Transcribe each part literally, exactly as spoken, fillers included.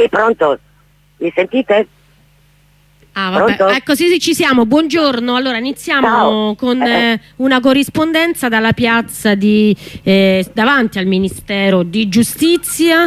Sì, pronto? Mi sentite? Ah, vabbè. Ecco, sì, sì, ci siamo. Buongiorno. Allora iniziamo Ciao. con eh, una corrispondenza dalla piazza di eh, davanti al Ministero di Giustizia.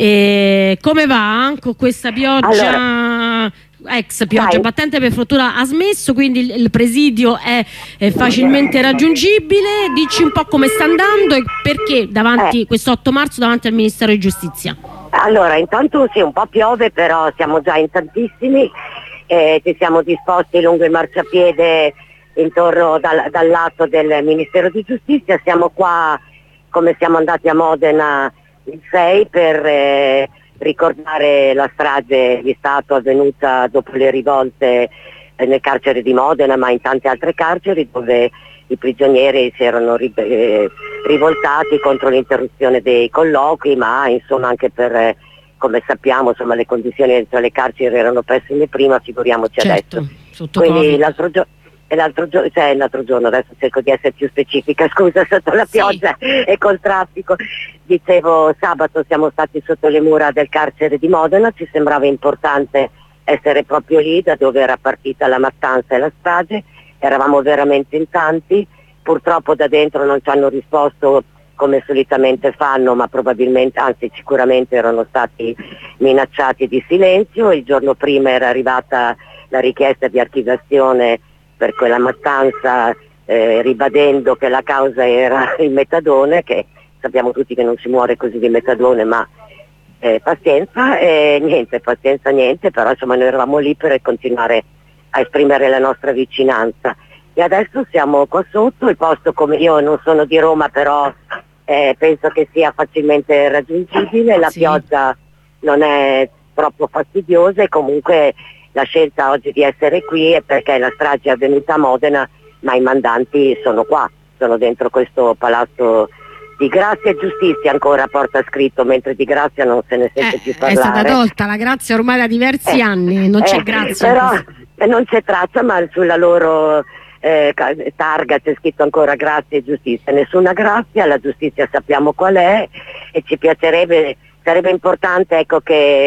Eh, come va con questa pioggia? Allora, ex pioggia dai. battente, per fortuna ha smesso, quindi il, il presidio è, è facilmente raggiungibile. Dici un po' come sta andando e perché davanti eh. questo otto marzo davanti al Ministero di Giustizia. Allora, intanto sì, un po' piove, però siamo già in tantissimi. Eh, ci siamo disposti lungo il marciapiede intorno dal, dal lato del Ministero di Giustizia. Siamo qua come siamo andati a Modena il sei per eh, ricordare la strage di Stato avvenuta dopo le rivolte eh, nel carcere di Modena, ma in tante altre carceri dove i prigionieri si erano ri, eh, rivoltati contro l'interruzione dei colloqui, ma insomma anche per eh, come sappiamo, insomma, le condizioni dentro le carceri erano pessime prima, figuriamoci certo, adesso. Quindi l'altro, gio- l'altro, gio- cioè, l'altro giorno, adesso cerco di essere più specifica, scusa, sotto la pioggia sì. e col traffico. Dicevo, sabato siamo stati sotto le mura del carcere di Modena, ci sembrava importante essere proprio lì, da dove era partita la mattanza e la strage, eravamo veramente in tanti, purtroppo da dentro non ci hanno risposto come solitamente fanno, ma probabilmente, anzi sicuramente erano stati minacciati di silenzio. Il giorno prima era arrivata la richiesta di archiviazione per quella mattanza, eh, ribadendo che la causa era il metadone, che sappiamo tutti che non si muore così di metadone, ma eh, pazienza, e niente, pazienza niente, però insomma noi eravamo lì per continuare a esprimere la nostra vicinanza. E adesso siamo qua sotto, il posto, come io non sono di Roma, però eh, penso che sia facilmente raggiungibile, la sì. pioggia non è troppo fastidiosa e comunque la scelta oggi di essere qui è perché la strage è avvenuta a Modena, ma i mandanti sono qua, sono dentro questo palazzo di Grazia e Giustizia, ancora porta scritto, mentre di Grazia non se ne sente eh, più parlare. È stata tolta la Grazia ormai da diversi eh, anni, non c'è eh, Grazia. Però eh, non c'è traccia, ma sulla loro eh, targa c'è scritto ancora Grazia e Giustizia. Nessuna grazia, la giustizia sappiamo qual è e ci piacerebbe, sarebbe importante ecco che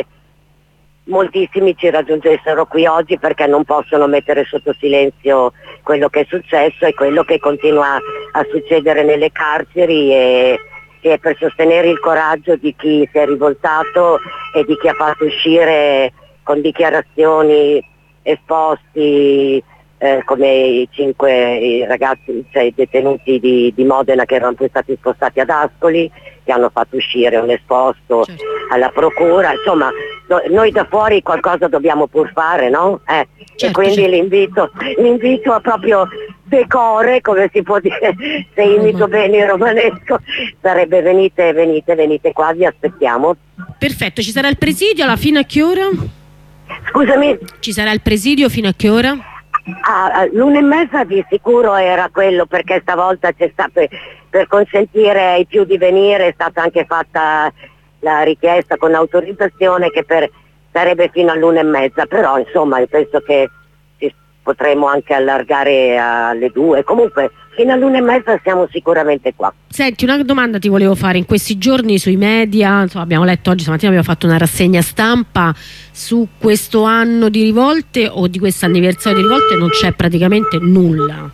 moltissimi ci raggiungessero qui oggi, perché non possono mettere sotto silenzio quello che è successo e quello che continua a succedere nelle carceri, e, e per sostenere il coraggio di chi si è rivoltato e di chi ha fatto uscire con dichiarazioni esposti eh, come i cinque i ragazzi, cioè i detenuti di, di Modena che erano poi stati spostati ad Ascoli, che hanno fatto uscire un esposto certo. alla procura, insomma no, noi da fuori qualcosa dobbiamo pur fare, no? Eh, certo, e quindi certo. l'invito, l'invito a proprio decore, come si può dire, se imito uh-huh. bene il romanesco, sarebbe venite, venite, venite qua, vi aspettiamo. Perfetto, ci sarà il presidio alla fine a che ora? Scusami? Ci sarà il presidio fino a che ora? Ah, l'una e mezza di sicuro era quello, perché stavolta c'è stato, per, per consentire ai più di venire è stata anche fatta la richiesta con autorizzazione che per, sarebbe fino all'una e mezza, però insomma io penso che ci potremo anche allargare alle due, comunque fino all'una e mezza siamo sicuramente qua. Senti, una domanda ti volevo fare. In questi giorni sui media, insomma, abbiamo letto oggi, stamattina abbiamo fatto una rassegna stampa su questo anno di rivolte o di questo anniversario di rivolte, non c'è praticamente nulla.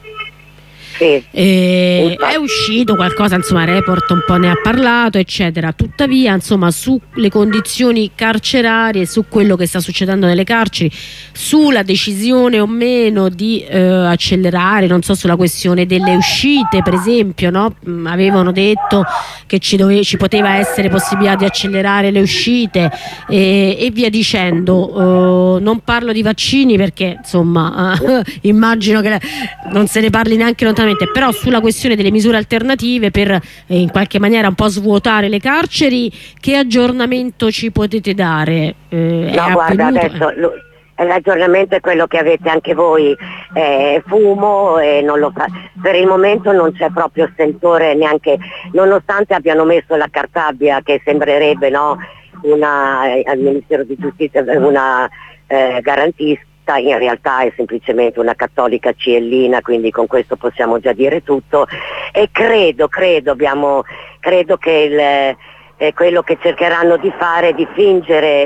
Sì. E è uscito qualcosa, insomma Report un po' ne ha parlato eccetera, tuttavia insomma sulle condizioni carcerarie, su quello che sta succedendo nelle carceri, sulla decisione o meno di eh, accelerare, non so, sulla questione delle uscite per esempio, no? Avevano detto che ci, dove, ci poteva essere possibilità di accelerare le uscite e, e via dicendo. Uh, non parlo di vaccini perché insomma uh, immagino che non se ne parli neanche lontanamente, però sulla questione delle misure alternative per eh, in qualche maniera un po' svuotare le carceri, che aggiornamento ci potete dare? Eh, no guarda avvenuto? adesso l'aggiornamento è quello che avete anche voi, eh, fumo e non lo fa. Per il momento non c'è proprio sentore neanche, nonostante abbiano messo la cartabia che sembrerebbe no, una, eh, al Ministero di Giustizia una eh, garantista, in realtà è semplicemente una cattolica ciellina, quindi con questo possiamo già dire tutto, e credo, credo, abbiamo, credo che il, eh, quello che cercheranno di fare è di fingere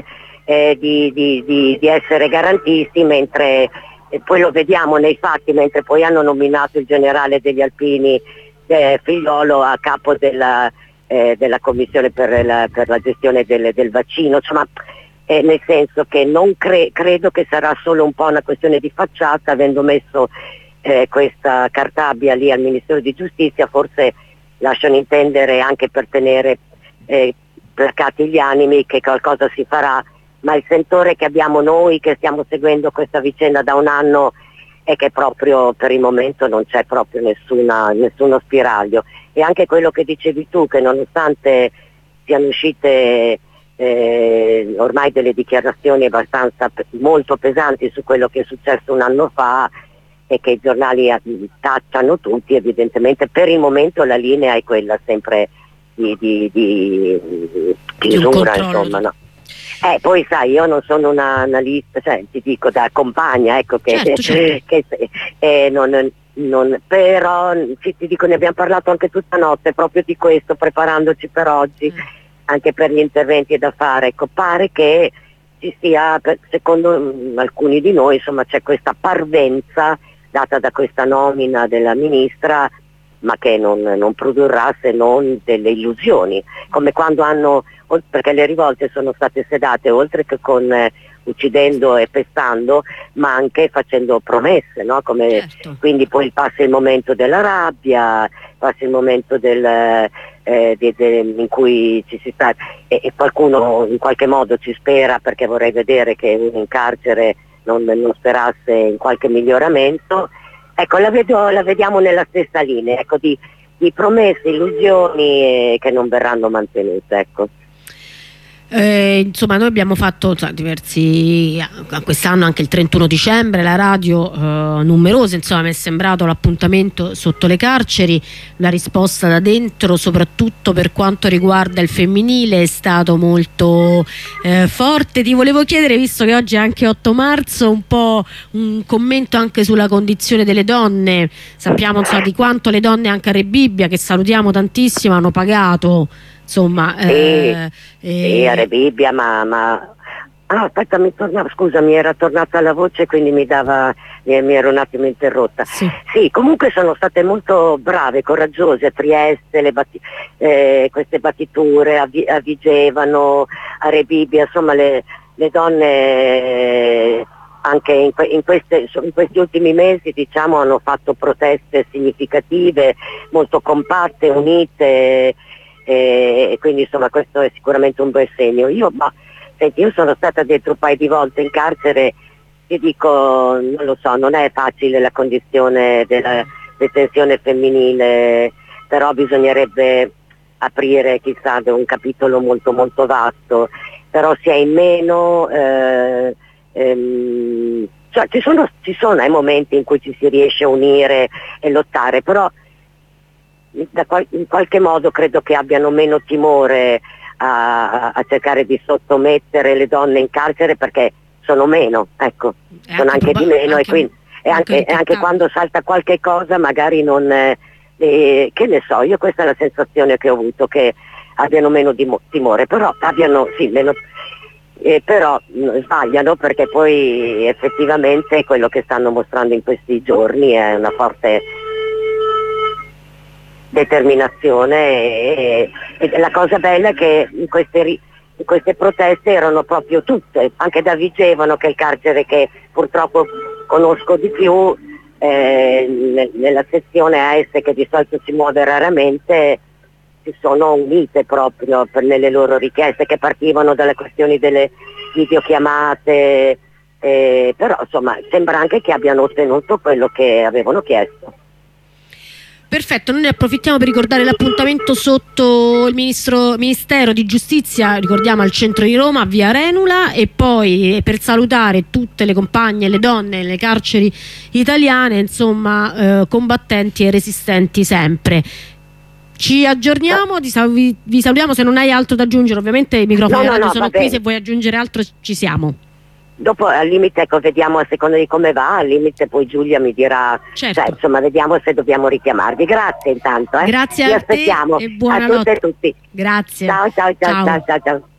eh, di, di, di, di essere garantisti, mentre e poi lo vediamo nei fatti, mentre poi hanno nominato il generale degli Alpini eh, Figliolo a capo della, eh, della commissione per la, per la gestione del, del vaccino, insomma, eh, nel senso che non cre- credo che sarà solo un po' una questione di facciata, avendo messo eh, questa Cartabia lì al Ministero di Giustizia, forse lasciano intendere anche per tenere eh, placati gli animi che qualcosa si farà, ma il sentore che abbiamo noi che stiamo seguendo questa vicenda da un anno è che proprio per il momento non c'è proprio nessuna, nessuno spiraglio, e anche quello che dicevi tu, che nonostante siano uscite eh, ormai delle dichiarazioni abbastanza molto pesanti su quello che è successo un anno fa e che i giornali tacciano tutti, evidentemente per il momento la linea è quella sempre di, di, di, di chiusura, insomma, no? Eh, poi sai, io non sono una analista, cioè ti dico da compagna, ecco, che, certo, certo. che eh, non, non, però ci, ti dico, ne abbiamo parlato anche tutta notte proprio di questo, preparandoci per oggi, mm. anche per gli interventi da fare. Ecco, pare che ci sia, secondo mh, alcuni di noi, insomma, c'è questa parvenza data da questa nomina della ministra, ma che non, non produrrà se non delle illusioni, come quando hanno, perché le rivolte sono state sedate oltre che con eh, uccidendo e pestando, ma anche facendo promesse, no? Come, certo. Quindi poi passa il momento della rabbia, passa il momento del, eh, de, de, in cui ci si sta e, e qualcuno in qualche modo ci spera, perché vorrei vedere che uno in carcere non, non sperasse in qualche miglioramento. Ecco, la, vedo, la vediamo nella stessa linea, ecco, di, di promesse, illusioni eh, che non verranno mantenute, ecco. Eh, insomma, noi abbiamo fatto cioè, diversi quest'anno, anche il trentuno dicembre, la radio eh, numerose, insomma mi è sembrato l'appuntamento sotto le carceri. La risposta da dentro, soprattutto per quanto riguarda il femminile, è stato molto eh, forte. Ti volevo chiedere, visto che oggi è anche otto marzo, un po' un commento anche sulla condizione delle donne. Sappiamo insomma, di quanto le donne anche a Rebibbia, che salutiamo tantissimo, hanno pagato, insomma, sì, eh, sì, eh, a Rebibbia, ma, ma... Ah, aspetta, mi tornava, scusa, mi era tornata la voce, quindi mi dava, mi, mi ero un attimo interrotta. Sì. Sì, comunque sono state molto brave, coraggiose a Trieste, le batti, eh, queste battiture a, a Vigevano, a Rebibbia, insomma le, le donne eh, anche in, que, in, queste, in questi ultimi mesi, diciamo, hanno fatto proteste significative, molto compatte, unite, e quindi insomma questo è sicuramente un bel segno. Io, ma, senti, io sono stata dentro un paio di volte in carcere, ti dico, non lo so, non è facile la condizione della detenzione femminile, però bisognerebbe aprire chissà un capitolo molto molto vasto, però si è in meno, eh, ehm, cioè, ci sono, ci sono eh, momenti in cui ci si riesce a unire e lottare, però Da qual- in qualche modo credo che abbiano meno timore a, a cercare di sottomettere le donne in carcere, perché sono meno, ecco, e sono anche, anche di meno anche, e, quindi, e anche, anche, anche quando salta qualche cosa magari non, eh, eh, che ne so, io questa è la sensazione che ho avuto, che abbiano meno dimo- timore, però abbiano, sì, meno, eh, però mh, sbagliano, perché poi effettivamente quello che stanno mostrando in questi giorni è una forte determinazione e, e la cosa bella è che in queste, in queste proteste erano proprio tutte, anche da Vigevano, che è il carcere che purtroppo conosco di più, eh, nella sezione A S, che di solito si muove raramente, si sono unite proprio per, nelle loro richieste, che partivano dalle questioni delle videochiamate, eh, però insomma sembra anche che abbiano ottenuto quello che avevano chiesto. Perfetto, noi ne approfittiamo per ricordare l'appuntamento sotto il ministro, Ministero di Giustizia, ricordiamo al centro di Roma, via Arenula, e poi per salutare tutte le compagne e le donne nelle carceri italiane, insomma, eh, combattenti e resistenti sempre. Ci aggiorniamo, vi, vi salutiamo, se non hai altro da aggiungere, ovviamente i microfoni no, no, no, sono qui, se vuoi aggiungere altro ci siamo. Dopo al limite, ecco, vediamo a seconda di come va, al limite poi Giulia mi dirà, certo. Cioè, insomma, vediamo se dobbiamo richiamarvi. Grazie intanto, eh. Grazie Vi a aspettiamo, te e buonanotte. a tutte e tutti. Grazie. Ciao ciao ciao ciao ciao. ciao.